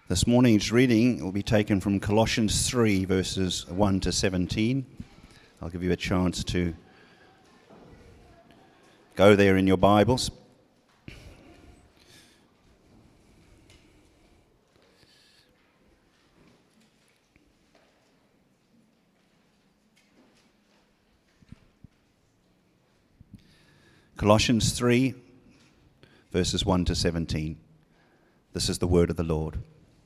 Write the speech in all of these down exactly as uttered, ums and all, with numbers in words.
This morning's reading will be taken from Colossians three, verses one to seventeen. I'll give you a chance to go there in your Bibles. Colossians three, verses one to seventeen. This is the word of the Lord.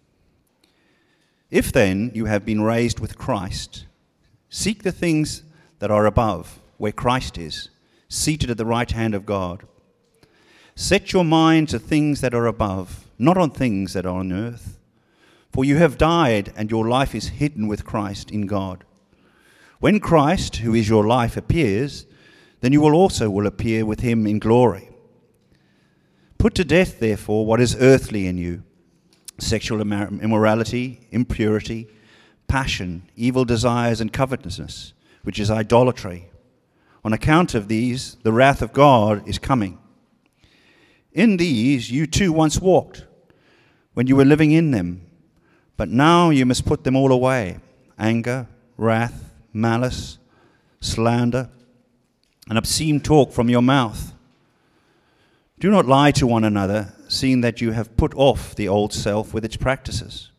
If then you have been raised with Christ, seek the things that are above, where Christ is, seated at the right hand of God. Set your mind to things that are above, not on things that are on earth. For you have died, and your life is hidden with Christ in God. When Christ, who is your life, appears, then you will also will appear with him in glory. Put to death, therefore, what is earthly in you: sexual immorality, impurity, passion, evil desires, and covetousness, which is idolatry. On account of these, the wrath of God is coming. In these you too once walked, when you were living in them. But now you must put them all away: anger, wrath, malice, slander, and obscene talk from your mouth. Do not lie to one another, seeing that you have put off the old self with its practices.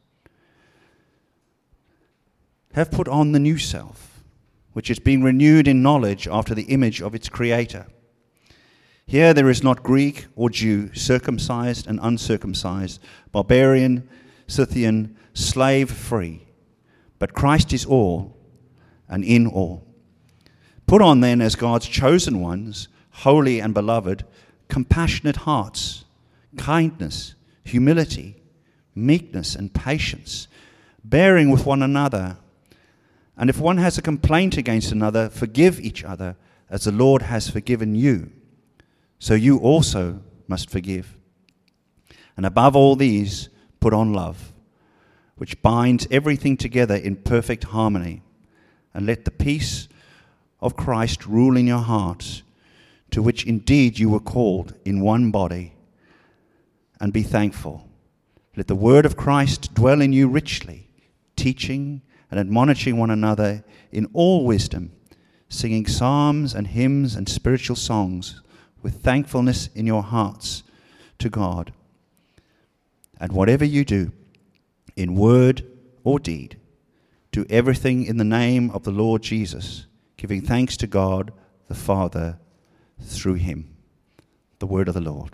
Have put on the new self, which is being renewed in knowledge after the image of its creator. Here there is not Greek or Jew, circumcised and uncircumcised, barbarian, Scythian, slave free, but Christ is all and in all. Put on then, as God's chosen ones, holy and beloved, compassionate hearts, kindness, humility, meekness, and patience, bearing with one another. And if one has a complaint against another, forgive each other, as the Lord has forgiven you. So you also must forgive. And above all these, put on love, which binds everything together in perfect harmony. And let the peace of Christ rule in your hearts, to which indeed you were called in one body, and be thankful. Let the word of Christ dwell in you richly, teaching and admonishing one another in all wisdom, singing psalms and hymns and spiritual songs with thankfulness in your hearts to God. And whatever you do, in word or deed, do everything in the name of the Lord Jesus, giving thanks to God the Father through him. The word of the Lord.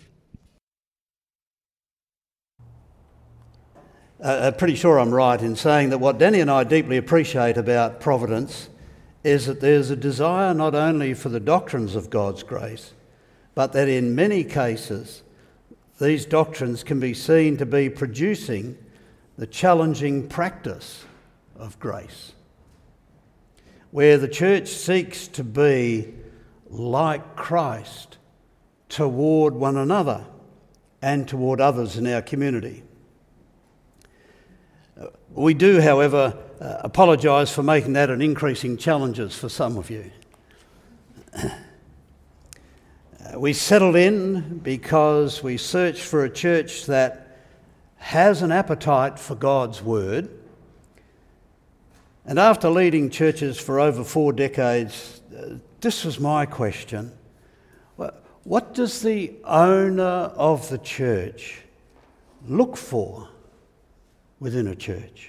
Uh, I'm pretty sure I'm right in saying that what Danny and I deeply appreciate about Providence is that there's a desire not only for the doctrines of God's grace, but that in many cases these doctrines can be seen to be producing the challenging practice of grace, where the church seeks to be like Christ toward one another and toward others in our community. We do, however, uh, apologise for making that an increasing challenge for some of you. uh, we settled in because we searched for a church that has an appetite for God's word. And after leading churches for over four decades, uh, this was my question. What does the owner of the church look for within a church?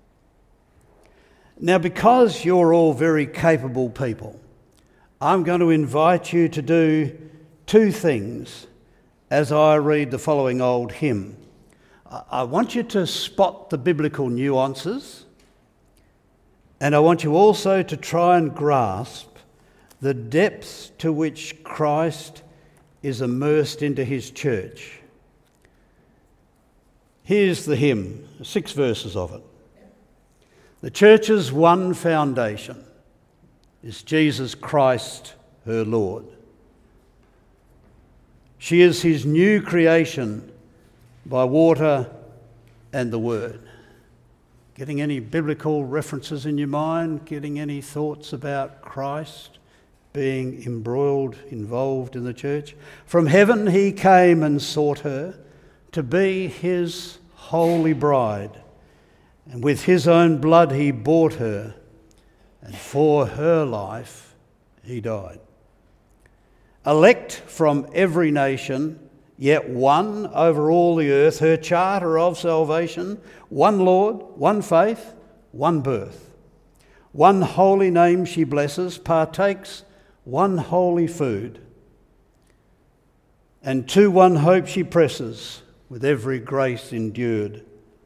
Now, because you're all very capable people, I'm going to invite you to do two things as I read the following old hymn. I want you to spot the biblical nuances, and I want you also to try and grasp the depths to which Christ is immersed into his church. Here's the hymn, six verses of it. The church's one foundation is Jesus Christ, her Lord. She is his new creation by water and the word. Getting any biblical references in your mind? Getting any thoughts about Christ being embroiled, involved in the church? From heaven he came and sought her to be his holy bride, and with his own blood he bought her, and for her life he died. Elect from every nation, yet one over all the earth, her charter of salvation, one Lord, one faith, one birth. One holy name she blesses, partakes one holy food, and to one hope she presses, with every grace endured.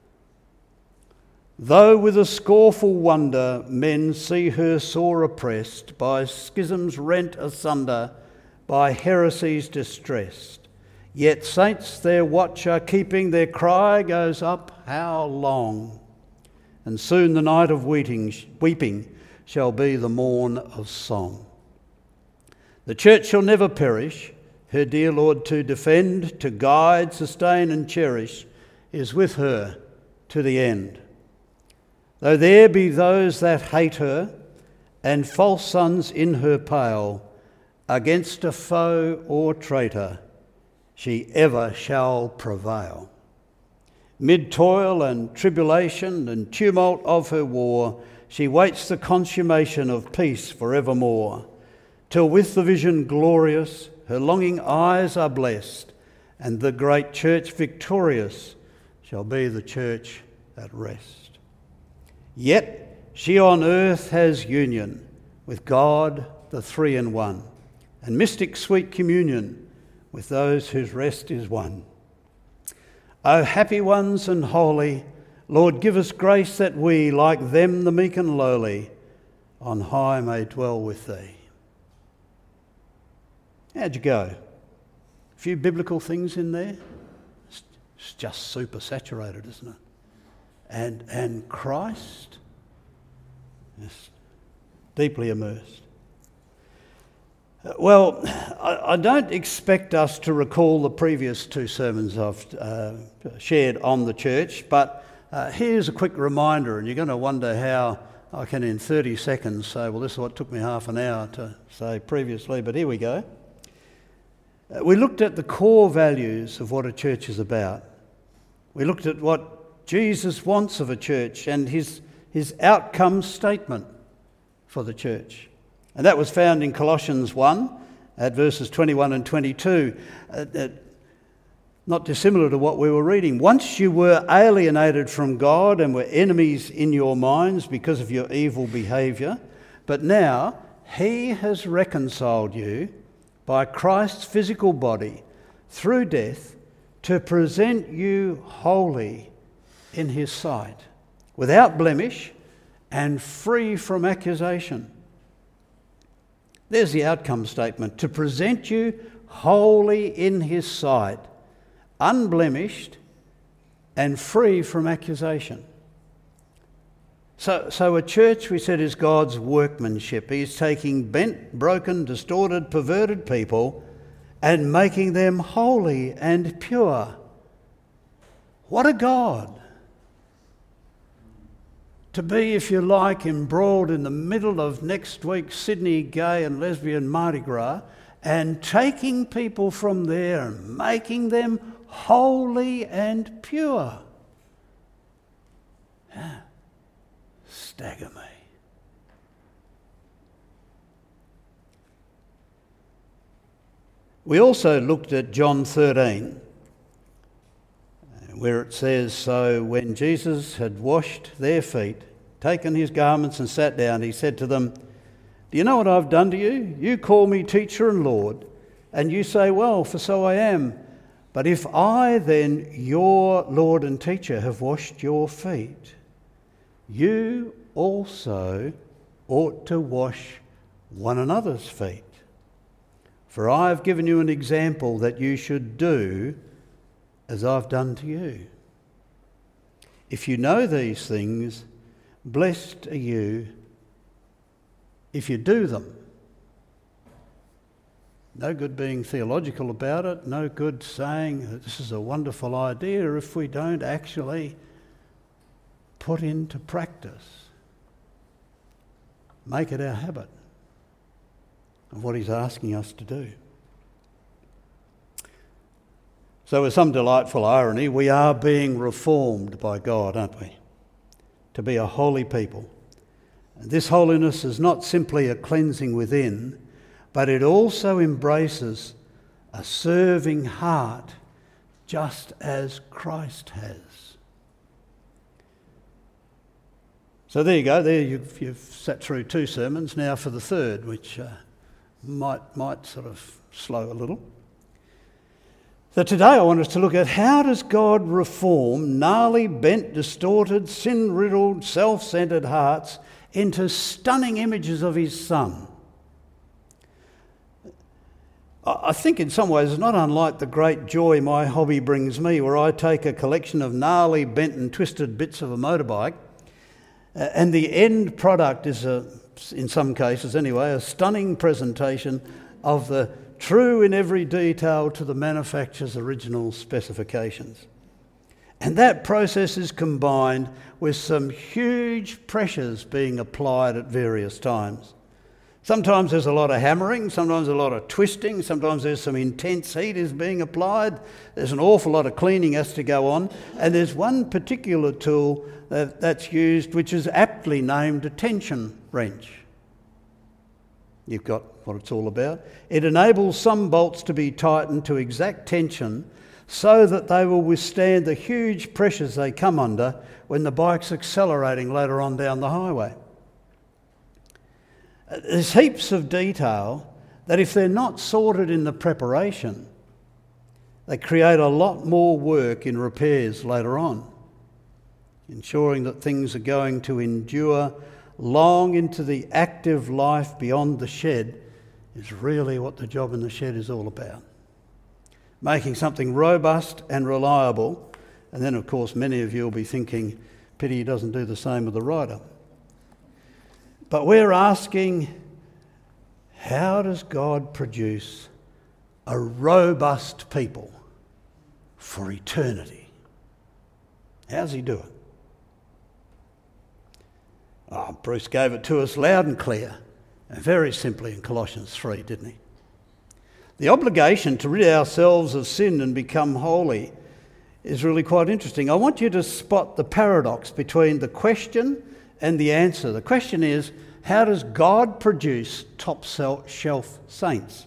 Though with a scornful wonder men see her sore oppressed, by schisms rent asunder, by heresies distressed, yet saints their watch are keeping, their cry goes up, how long? And soon the night of weeping, weeping shall be the morn of song. The church shall never perish, her dear Lord to defend, to guide, sustain and cherish, is with her to the end. Though there be those that hate her, and false sons in her pale, against a foe or traitor, she ever shall prevail. Mid toil and tribulation and tumult of her war, she waits the consummation of peace forevermore, till with the vision glorious her longing eyes are blessed, and the great church victorious shall be the church at rest. Yet she on earth has union with God the three in one, and mystic sweet communion with those whose rest is won. O happy ones and holy, Lord, give us grace that we, like them the meek and lowly, on high may dwell with thee. How'd you go? A few biblical things in there? It's, it's just super saturated, isn't it? And, and Christ is deeply immersed. Well, I, I don't expect us to recall the previous two sermons I've uh, shared on the church, but uh, here's a quick reminder, and you're going to wonder how I can in thirty seconds say, well, this is what took me half an hour to say previously, but here we go. Uh, we looked at the core values of what a church is about. We looked at what Jesus wants of a church and his, his outcome statement for the church. And that was found in Colossians one, at verses twenty-one and twenty-two, uh, uh, not dissimilar to what we were reading. Once you were alienated from God and were enemies in your minds because of your evil behaviour, but now he has reconciled you by Christ's physical body through death to present you holy in his sight, without blemish and free from accusation. There's the outcome statement: to present you holy in his sight, unblemished and free from accusation. So, so a church, we said, is God's workmanship. He's taking bent, broken, distorted, perverted people and making them holy and pure. What a God! To be, if you like, embroiled in the middle of next week's Sydney Gay and Lesbian Mardi Gras and taking people from there and making them holy and pure. Yeah. Stagger me. We also looked at John thirteen, where it says, so when Jesus had washed their feet, taken his garments and sat down, he said to them, do you know what I've done to you? You call me teacher and Lord, and you say, well, for so I am. But if I then, your Lord and teacher, have washed your feet, you also ought to wash one another's feet. For I have given you an example that you should do as I've done to you. If you know these things, blessed are you if you do them. No good being theological about it, no good saying that this is a wonderful idea if we don't actually put into practice, make it our habit of what he's asking us to do. So with some delightful irony, we are being reformed by God, aren't we? To be a holy people. And this holiness is not simply a cleansing within, but it also embraces a serving heart, just as Christ has. So there you go. There you've, you've sat through two sermons. Now for the third, which uh, might might sort of slow a little. So today I want us to look at how does God reform gnarly, bent, distorted, sin-riddled, self-centred hearts into stunning images of his Son. I think in some ways it's not unlike the great joy my hobby brings me, where I take a collection of gnarly, bent and twisted bits of a motorbike, uh, and the end product is, a, in some cases anyway, a stunning presentation of the true in every detail to the manufacturer's original specifications. And that process is combined with some huge pressures being applied at various times. Sometimes there's a lot of hammering, sometimes a lot of twisting, sometimes there's some intense heat is being applied, there's an awful lot of cleaning has to go on, and there's one particular tool that, that's used which is aptly named a tension wrench. You've got what it's all about. It enables some bolts to be tightened to exact tension so that they will withstand the huge pressures they come under when the bike's accelerating later on down the highway. There's heaps of detail that if they're not sorted in the preparation, they create a lot more work in repairs later on. Ensuring that things are going to endure long into the active life beyond the shed is really what the job in the shed is all about. Making something robust and reliable, and then of course many of you will be thinking, pity he doesn't do the same with the rider. But we're asking, how does God produce a robust people for eternity? How does he do it? Oh, Bruce gave it to us loud and clear, and very simply in Colossians three, didn't he? The obligation to rid ourselves of sin and become holy is really quite interesting. I want you to spot the paradox between the question and the answer. The question is, how does God produce top-shelf saints?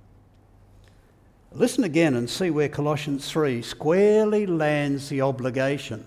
Listen again and see where Colossians three squarely lands the obligation.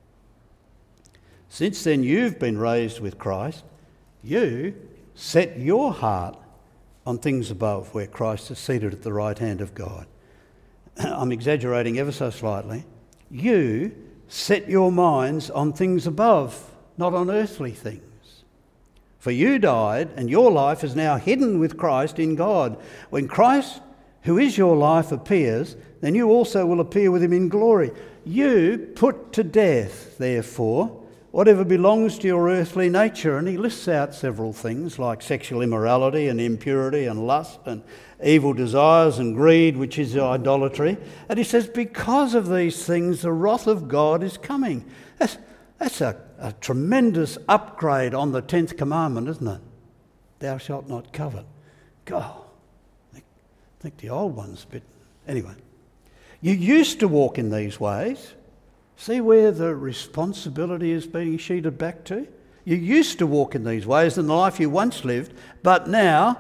Since then you've been raised with Christ, you set your heart on things above, where Christ is seated at the right hand of God. I'm exaggerating ever so slightly. You set your minds on things above, not on earthly things. For you died, and your life is now hidden with Christ in God. When Christ, who is your life, appears, then you also will appear with him in glory. You put to death, therefore, whatever belongs to your earthly nature. And he lists out several things like sexual immorality and impurity and lust and evil desires and greed, which is idolatry. And he says, because of these things, the wrath of God is coming. That's, that's a, a tremendous upgrade on the tenth commandment, isn't it? Thou shalt not covet. God, I think, I think the old one's a bit... Anyway, you used to walk in these ways. See where the responsibility is being sheeted back to? You used to walk in these ways in the life you once lived, but now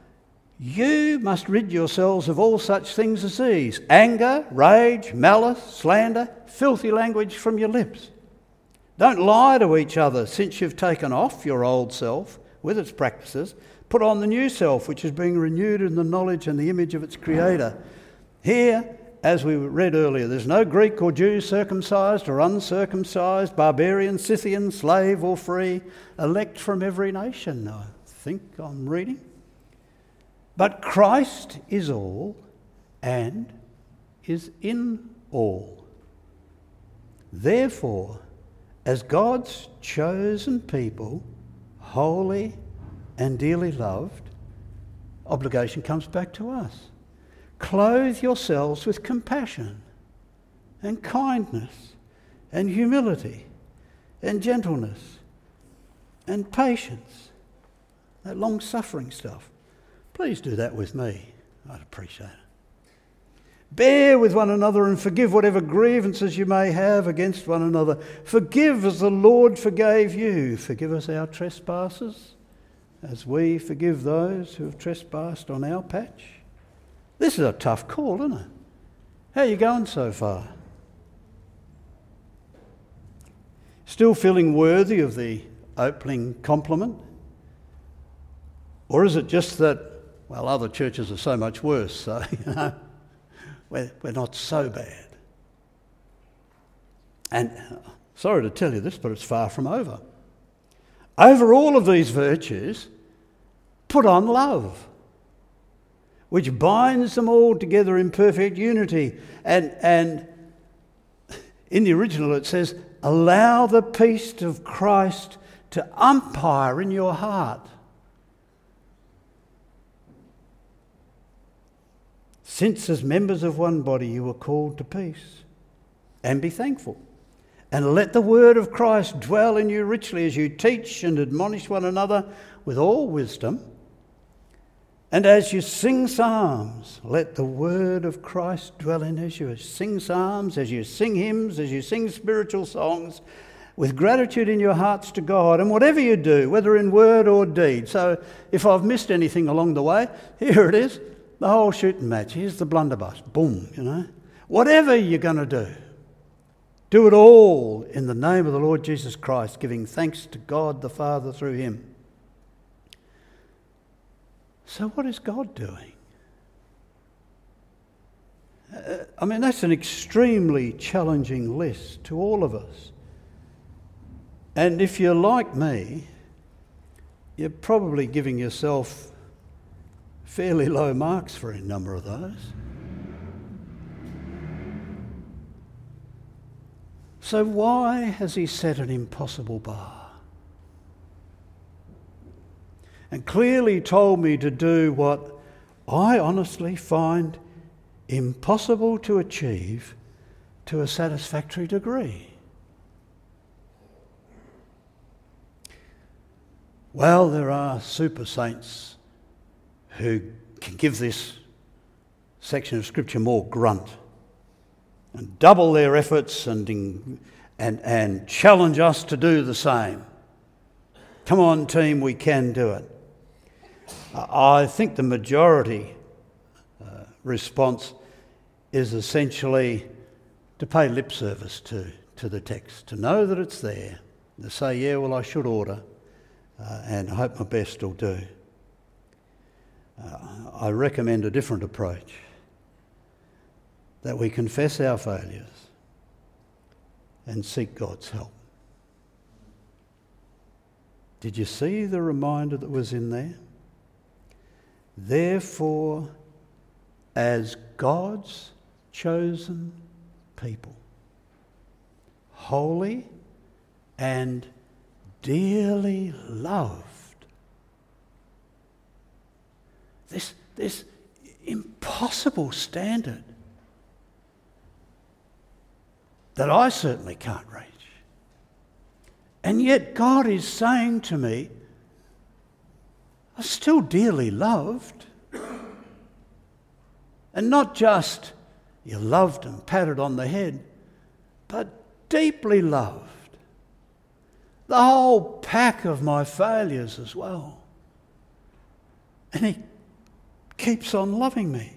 you must rid yourselves of all such things as these: anger, rage, malice, slander, filthy language from your lips. Don't lie to each other, since you've taken off your old self with its practices. Put on the new self, which is being renewed in the knowledge and the image of its Creator. Here, as we read earlier, there's no Greek or Jew, circumcised or uncircumcised, barbarian, Scythian, slave or free, elect from every nation, I think I'm reading. But Christ is all and is in all. Therefore, as God's chosen people, holy and dearly loved, obligation comes back to us. Clothe yourselves with compassion and kindness and humility and gentleness and patience, that long-suffering stuff. Please do that with me. I'd appreciate it. Bear with one another and forgive whatever grievances you may have against one another. Forgive as the Lord forgave you. Forgive us our trespasses as we forgive those who have trespassed on our patch. This is a tough call, isn't it? How are you going so far? Still feeling worthy of the opening compliment? Or is it just that, well, other churches are so much worse, so, you know, we're, we're not so bad? And sorry to tell you this, but it's far from over. Over all of these virtues, put on love, which binds them all together in perfect unity. And, and in the original it says, allow the peace of Christ to umpire in your heart. Since as members of one body you were called to peace, and be thankful. And let the word of Christ dwell in you richly as you teach and admonish one another with all wisdom. And as you sing psalms, let the word of Christ dwell in as you sing psalms, as you sing hymns, as you sing spiritual songs, with gratitude in your hearts to God. And whatever you do, whether in word or deed. So if I've missed anything along the way, here it is, the whole shooting match. Here's the blunderbuss. Boom, you know. Whatever you're going to do, do it all in the name of the Lord Jesus Christ, giving thanks to God the Father through him. So what is God doing? Uh, I mean, that's an extremely challenging list to all of us. And if you're like me, you're probably giving yourself fairly low marks for a number of those. So why has he set an impossible bar? And clearly told me to do what I honestly find impossible to achieve to a satisfactory degree. Well, there are super saints who can give this section of Scripture more grunt and double their efforts and, and, and challenge us to do the same. Come on, team, we can do it. I think the majority uh, response is essentially to pay lip service to, to the text, to know that it's there, to say, yeah, well, I should order, uh, and I hope my best will do. Uh, I recommend a different approach, that we confess our failures and seek God's help. Did you see the reminder that was in there? Therefore, as God's chosen people, holy and dearly loved. This, this impossible standard that I certainly can't reach. And yet God is saying to me, I'm still dearly loved. And not just you're loved and patted on the head, but deeply loved. The whole pack of my failures as well. And he keeps on loving me.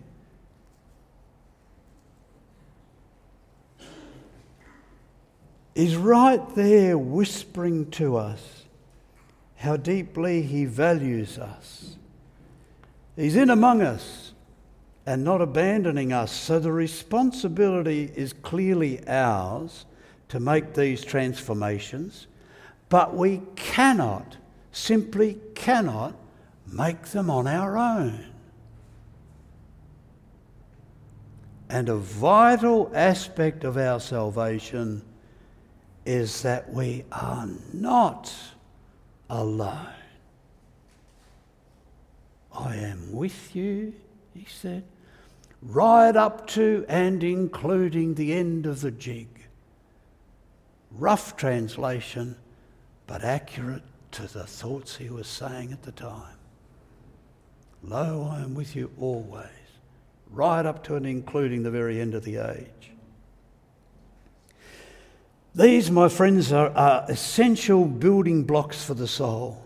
He's right there whispering to us how deeply he values us. He's in among us and not abandoning us. So the responsibility is clearly ours to make these transformations, but we cannot, simply cannot, make them on our own. And a vital aspect of our salvation is that we are not alone. I am with you, he said, right up to and including the end of the jig. Rough translation, but accurate to the thoughts he was saying at the time. Lo, I am with you always, right up to and including the very end of the age. These, my friends, are, are essential building blocks for the soul.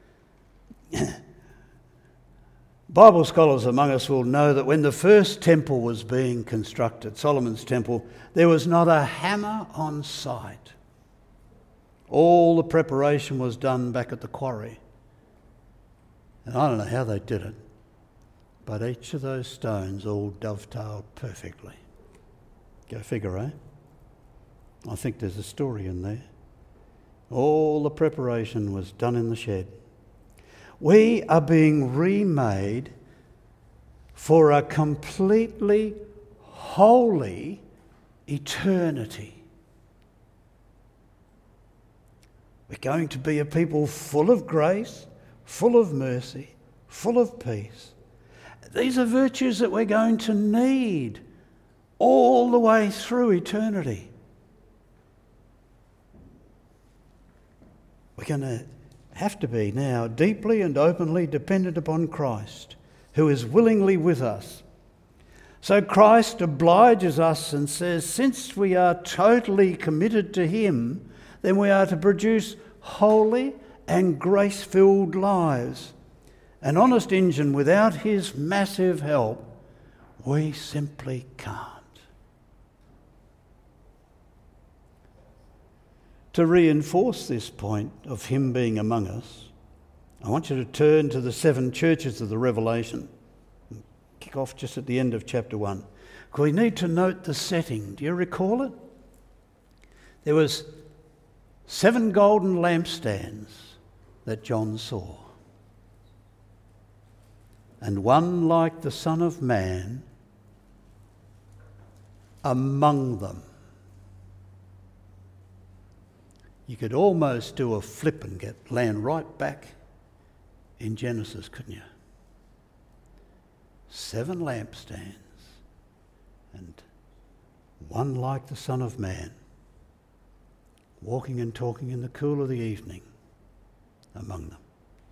Bible scholars among us will know that when the first temple was being constructed, Solomon's temple, there was not a hammer on site. All the preparation was done back at the quarry. And I don't know how they did it, but each of those stones all dovetailed perfectly. Go figure, eh? I think there's a story in there. All the preparation was done in the shed. We are being remade for a completely holy eternity. We're going to be a people full of grace, full of mercy, full of peace. These are virtues that we're going to need all the way through eternity. We're going to have to be now deeply and openly dependent upon Christ, who is willingly with us. So Christ obliges us and says, since we are totally committed to him, then we are to produce holy and grace-filled lives. An honest engine, without his massive help, we simply can't. To reinforce this point of him being among us, I want you to turn to the seven churches of the Revelation. Kick off just at the end of chapter one. We need to note the setting. Do you recall it? There was seven golden lampstands that John saw, and one like the Son of Man among them. You could almost do a flip and get land right back in Genesis, couldn't you? Seven lampstands and one like the Son of Man, walking and talking in the cool of the evening among them.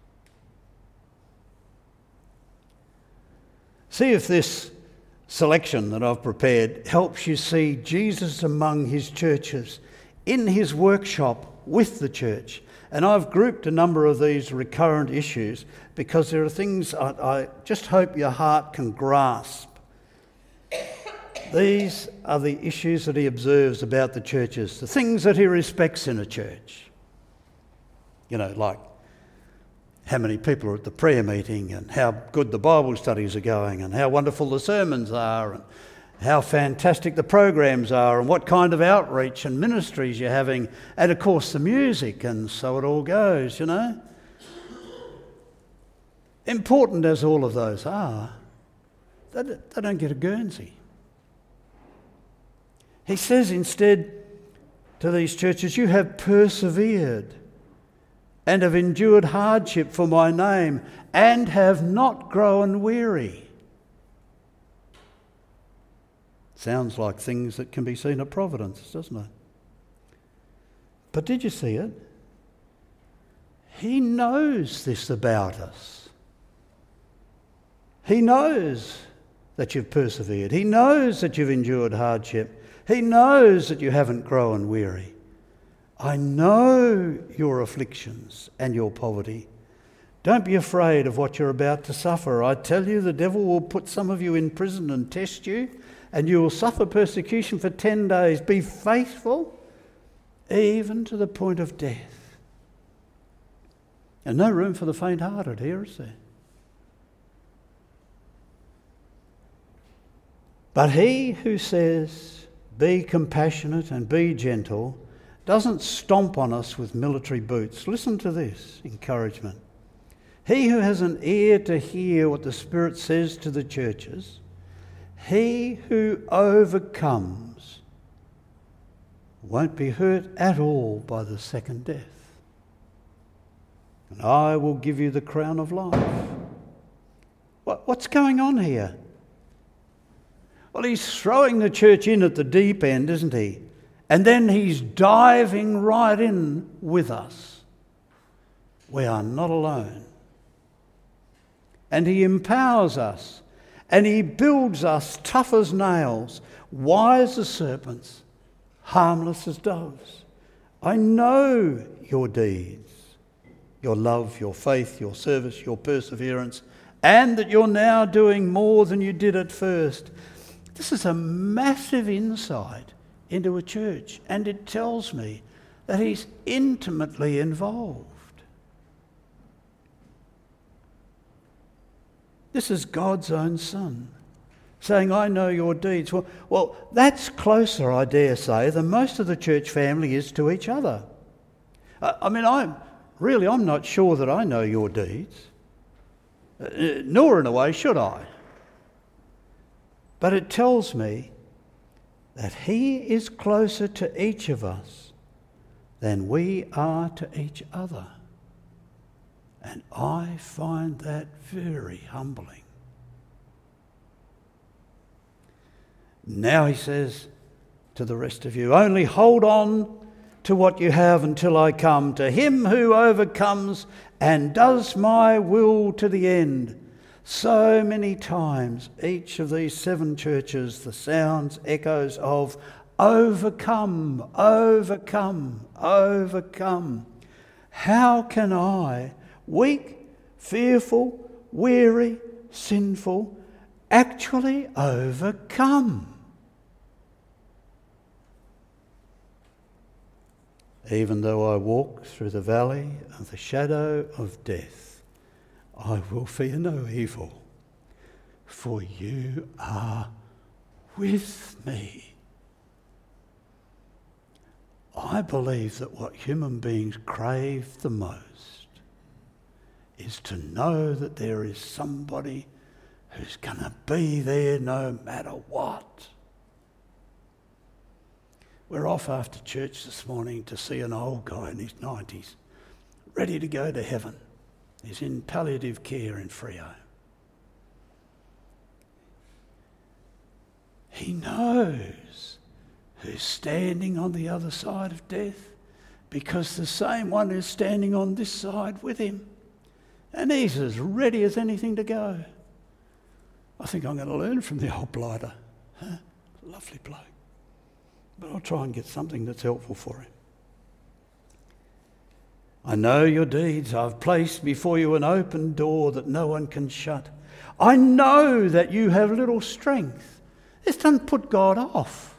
See if this selection that I've prepared helps you see Jesus among his churches, in his workshop with the church. And I've grouped a number of these recurrent issues because there are things I, I just hope your heart can grasp. These are the issues that he observes about the churches, the things that he respects in a church. You know, like how many people are at the prayer meeting, and how good the Bible studies are going, and how wonderful the sermons are, and how fantastic the programs are, and what kind of outreach and ministries you're having, and of course the music, and so it all goes, you know. Important as all of those are, they don't get a Guernsey. He says instead to these churches, you have persevered and have endured hardship for my name and have not grown weary. Sounds like things that can be seen at Providence, doesn't it? But did you see it? He knows this about us. He knows that you've persevered. He knows that you've endured hardship. He knows that you haven't grown weary. I know your afflictions and your poverty. Don't be afraid of what you're about to suffer. I tell you, the devil will put some of you in prison and test you, and you will suffer persecution for ten days. Be faithful, even to the point of death. And no room for the faint-hearted here, is there? But he who says, be compassionate and be gentle, doesn't stomp on us with military boots. Listen to this encouragement. He who has an ear to hear what the Spirit says to the churches, he who overcomes won't be hurt at all by the second death. And I will give you the crown of life. What, what's going on here? Well, he's throwing the church in at the deep end, isn't he? And then he's diving right in with us. We are not alone. And he empowers us And he builds us tough as nails, wise as serpents, harmless as doves. I know your deeds, your love, your faith, your service, your perseverance, and that you're now doing more than you did at first. This is a massive insight into a church, and it tells me that he's intimately involved. This is God's own Son saying, I know your deeds. Well, well, that's closer, I dare say, than most of the church family is to each other. I, I mean, I'm really, I'm not sure that I know your deeds, uh, nor in a way should I. But it tells me that he is closer to each of us than we are to each other. And I find that very humbling. Now he says to the rest of you, only hold on to what you have until I come. To him who overcomes and does my will to the end. So many times, each of these seven churches, the sounds, echoes of overcome, overcome, overcome. How can I, weak, fearful, weary, sinful, actually overcome? Even though I walk through the valley of the shadow of death, I will fear no evil, for you are with me. I believe that what human beings crave the most is to know that there is somebody who's going to be there no matter what. We're off after church this morning to see an old guy in his nineties, ready to go to heaven. He's in palliative care in Freo. He knows who's standing on the other side of death, because the same one is standing on this side with him. And he's as ready as anything to go. I think I'm going to learn from the old blighter. Huh? Lovely bloke. But I'll try and get something that's helpful for him. I know your deeds. I've placed before you an open door that no one can shut. I know that you have little strength. This doesn't put God off.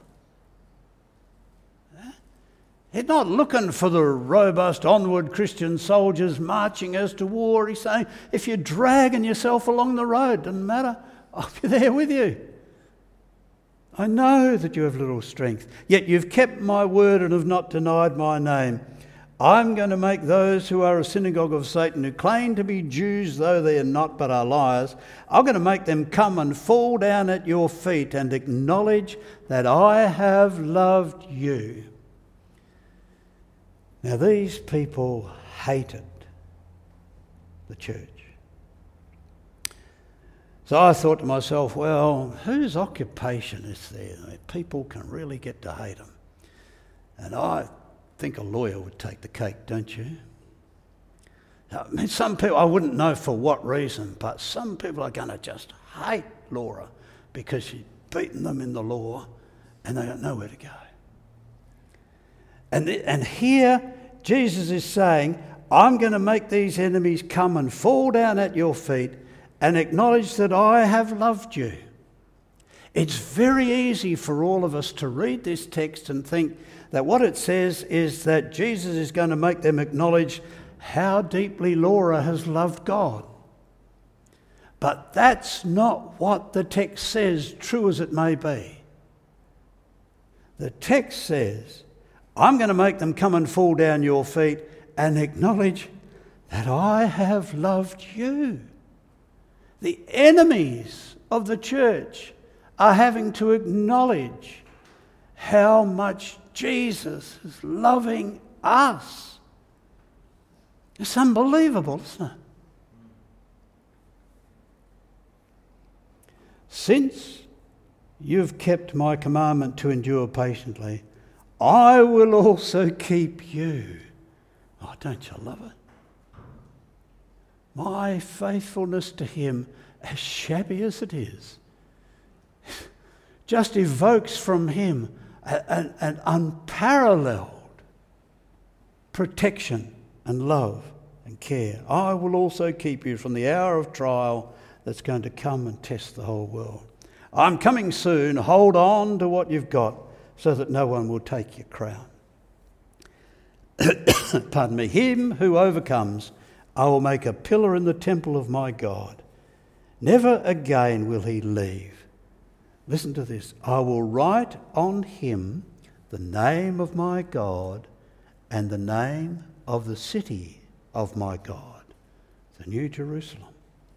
He's not looking for the robust, onward Christian soldiers marching us to war. He's saying, if you're dragging yourself along the road, doesn't matter, I'll be there with you. I know that you have little strength, yet you've kept my word and have not denied my name. I'm going to make those who are a synagogue of Satan, who claim to be Jews though they are not but are liars, I'm going to make them come and fall down at your feet and acknowledge that I have loved you. Now these people hated the church. So I thought to myself, well, whose occupation is there? I mean, people can really get to hate them. And I think a lawyer would take the cake, don't you? I mean, some people, I wouldn't know for what reason, but some people are going to just hate Laura because she's beaten them in the law and they got nowhere to go. And, the, and here Jesus is saying, I'm going to make these enemies come and fall down at your feet and acknowledge that I have loved you. It's very easy for all of us to read this text and think that what it says is that Jesus is going to make them acknowledge how deeply Laura has loved God. But that's not what the text says, true as it may be. The text says, I'm going to make them come and fall down your feet and acknowledge that I have loved you. The enemies of the church are having to acknowledge how much Jesus is loving us. It's unbelievable, isn't it? Since you've kept my commandment to endure patiently, I will also keep you. Oh, don't you love it? My faithfulness to him, as shabby as it is, just evokes from him an, an unparalleled protection and love and care. I will also keep you from the hour of trial that's going to come and test the whole world. I'm coming soon. Hold on to what you've got so that no one will take your crown. Pardon me. Him who overcomes, I will make a pillar in the temple of my God. Never again will he leave. Listen to this. I will write on him the name of my God and the name of the city of my God, the New Jerusalem.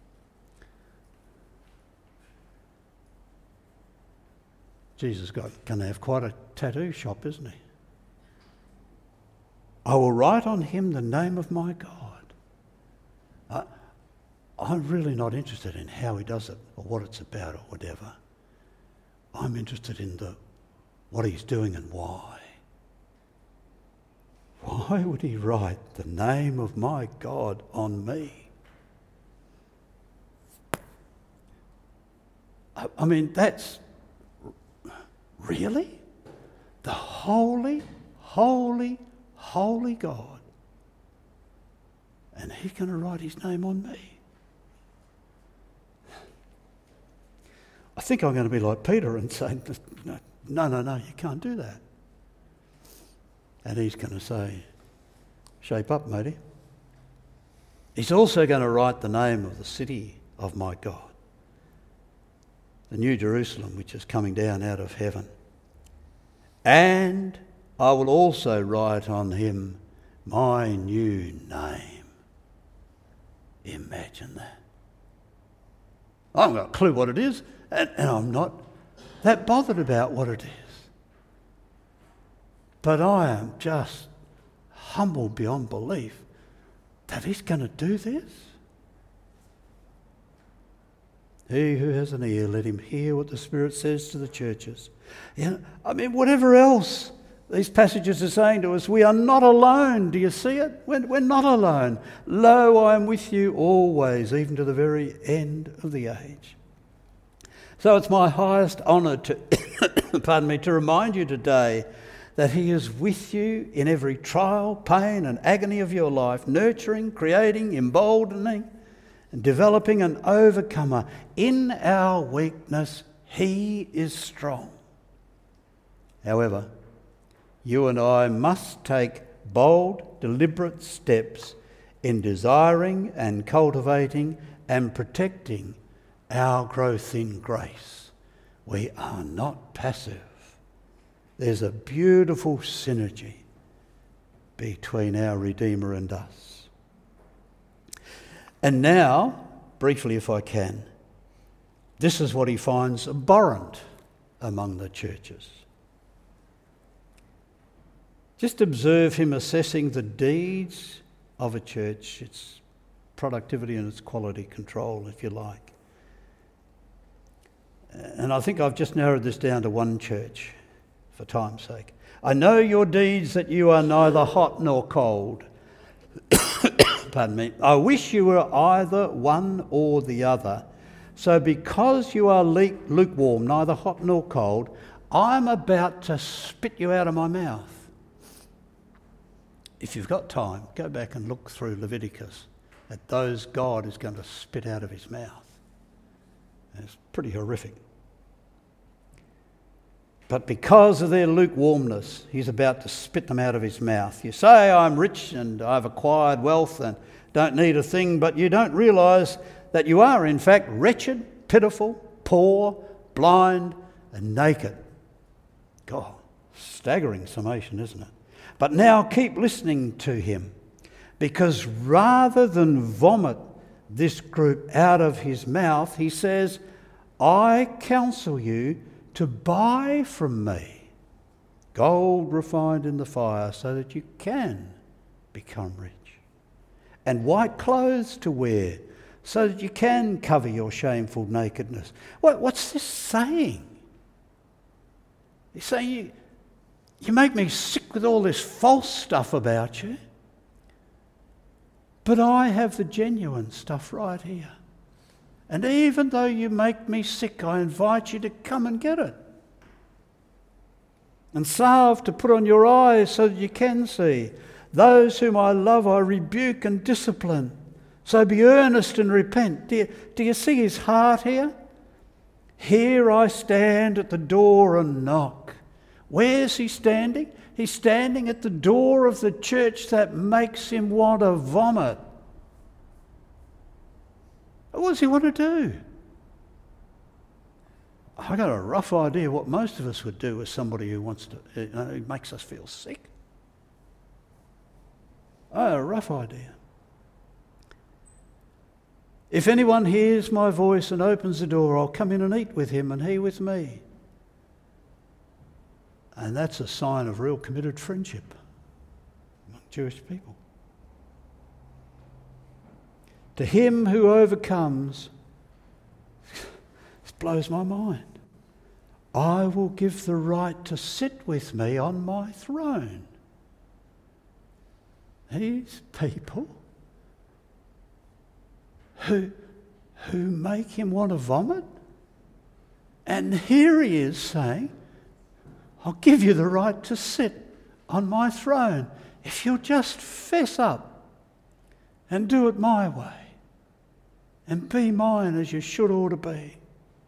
Jesus got going to have quite a tattoo shop, isn't he? I will write on him the name of my God. I, I'm really not interested in how he does it or what it's about or whatever. I'm interested in the what he's doing and why. Why would he write the name of my God on me? I, I mean, that's... Really? The holy, holy, holy God. And he's going to write his name on me. I think I'm going to be like Peter and say, no, no, no, you can't do that. And he's going to say, shape up, matey. He's also going to write the name of the city of my God, the New Jerusalem, which is coming down out of heaven. And I will also write on him my new name. Imagine that. I haven't got a clue what it is, and, and I'm not that bothered about what it is. But I am just humbled beyond belief that he's going to do this. He who has an ear, let him hear what the Spirit says to the churches. You know, I mean, whatever else these passages are saying to us, we are not alone. Do you see it? We're, we're not alone. Lo, I am with you always, even to the very end of the age. So it's my highest honour to, pardon me, to remind you today that he is with you in every trial, pain and agony of your life, nurturing, creating, emboldening, and developing an overcomer. In our weakness, he is strong. However, you and I must take bold, deliberate steps in desiring and cultivating and protecting our growth in grace. We are not passive. There's a beautiful synergy between our Redeemer and us. And now, briefly if I can, this is what he finds abhorrent among the churches. Just observe him assessing the deeds of a church, its productivity and its quality control, if you like. And I think I've just narrowed this down to one church for time's sake. I know your deeds, that you are neither hot nor cold. Pardon me. I wish you were either one or the other. So because you are lukewarm, neither hot nor cold, I'm about to spit you out of my mouth. If you've got time, go back and look through Leviticus at those God is going to spit out of his mouth. It's pretty horrific. But because of their lukewarmness, he's about to spit them out of his mouth. You say, I'm rich and I've acquired wealth and don't need a thing, but you don't realise that you are in fact wretched, pitiful, poor, blind and naked. God, staggering summation, isn't it? But now keep listening to him, because rather than vomit this group out of his mouth, he says, I counsel you to buy from me gold refined in the fire so that you can become rich, and white clothes to wear so that you can cover your shameful nakedness. What, what's this saying? He's saying, you, you make me sick with all this false stuff about you, but I have the genuine stuff right here. And even though you make me sick, I invite you to come and get it. And salve to put on your eyes so that you can see. Those whom I love I rebuke and discipline. So be earnest and repent. Do you, do you see his heart here? Here I stand at the door and knock. Where's he standing? He's standing at the door of the church that makes him want to vomit. What does he want to do? I got a rough idea what most of us would do with somebody who wants to, you know, who makes us feel sick. I have a rough idea. If anyone hears my voice and opens the door, I'll come in and eat with him and he with me. And that's a sign of real committed friendship among Jewish people. To him who overcomes, this blows my mind, I will give the right to sit with me on my throne. These people who, who make him want to vomit, and here he is saying, I'll give you the right to sit on my throne if you'll just fess up and do it my way and be mine as you should ought to be.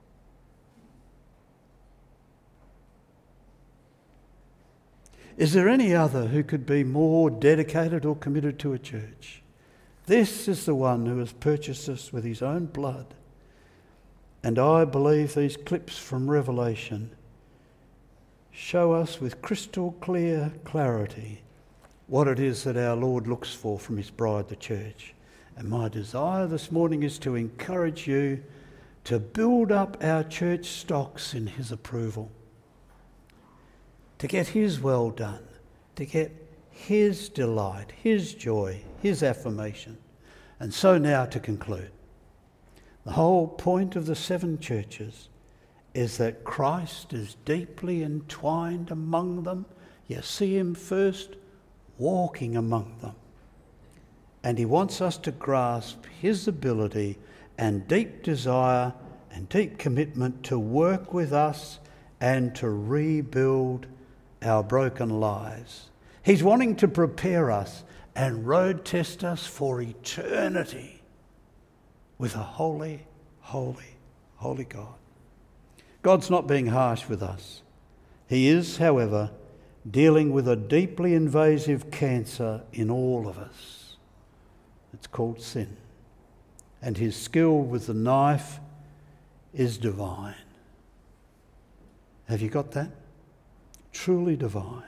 Is there any other who could be more dedicated or committed to a church? This is the one who has purchased us with his own blood. And I believe these clips from Revelation show us with crystal clear clarity what it is that our Lord looks for from his bride, the church. And my desire this morning is to encourage you to build up our church stocks in his approval, to get his well done, to get his delight, his joy, his affirmation. And so now to conclude, the whole point of the seven churches is that Christ is deeply entwined among them. You see him first walking among them. And he wants us to grasp his ability and deep desire and deep commitment to work with us and to rebuild our broken lives. He's wanting to prepare us and road test us for eternity with a holy, holy, holy God. God's not being harsh with us. He is, however, dealing with a deeply invasive cancer in all of us. It's called sin. And his skill with the knife is divine. Have you got that? Truly divine.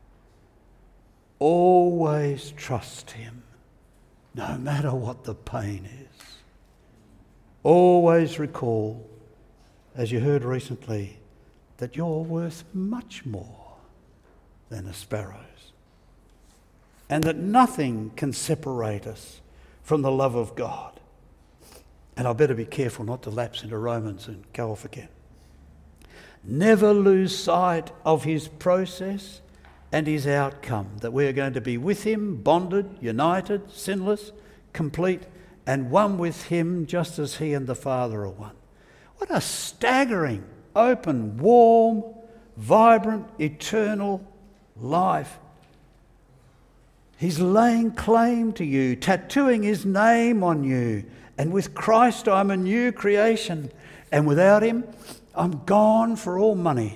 Always trust him, no matter what the pain is. Always recall, as you heard recently, that you're worth much more than a sparrow's, and that nothing can separate us from the love of God. And I better be careful not to lapse into Romans and go off again. Never lose sight of his process and his outcome, that we are going to be with him, bonded, united, sinless, complete, and one with him just as he and the Father are one. What a staggering, open, warm, vibrant, eternal life. He's laying claim to you, tattooing his name on you. And with Christ, I'm a new creation. And without him, I'm gone for all money.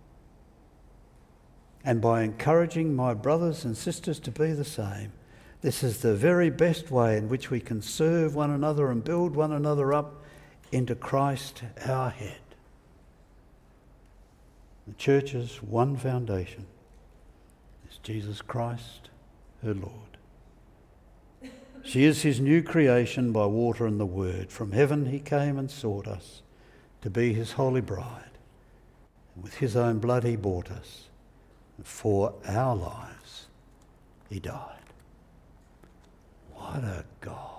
And by encouraging my brothers and sisters to be the same, this is the very best way in which we can serve one another and build one another up into Christ our head. The church's one foundation is Jesus Christ, her Lord. She is his new creation by water and the word. From heaven he came and sought us to be his holy bride. And with his own blood he bought us. And for our lives he died. What a God.